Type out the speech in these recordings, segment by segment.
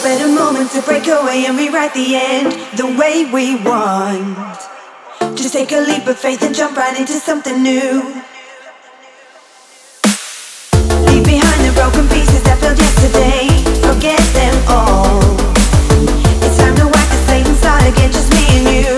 better moment to break away and rewrite the end the way we want. Just take a leap of faith and jump right into something new. Leave behind the broken pieces that failed yesterday. Forget them all. It's time to wipe the slate and start again, just me and you.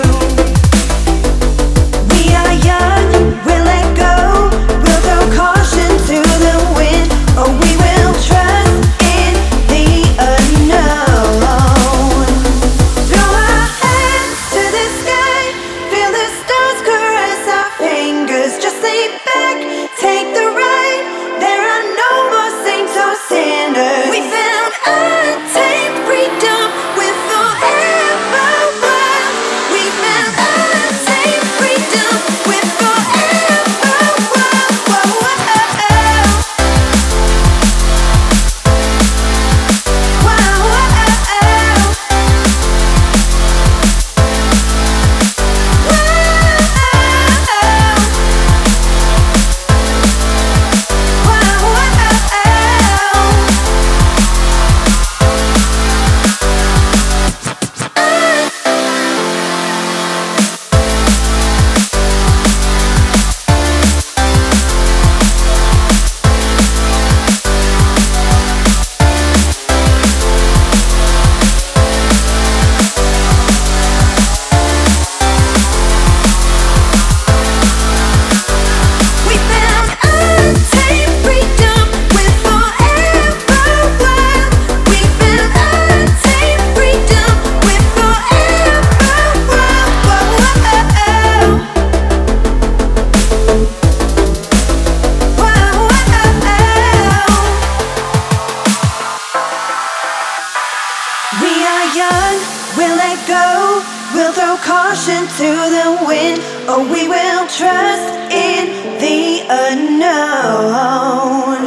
We are young, we'll let go. We'll throw caution to the wind. Oh, we will trust in the unknown. Throw our hands to the sky. Feel the stars caress our fingers. Just lay back, take the ride. There are no more saints or sinners. We found untamed freedom. We're forever wild. We found untamed freedom. We're forever wild. Whoa, whoa, whoa. Wow, we found untamed freedom. We're forever wild. We found untamed freedom. We're forever wild. Whoa, whoa, whoa. We are young, we'll let go. We'll throw caution to the wind. Oh, we will trust in the unknown.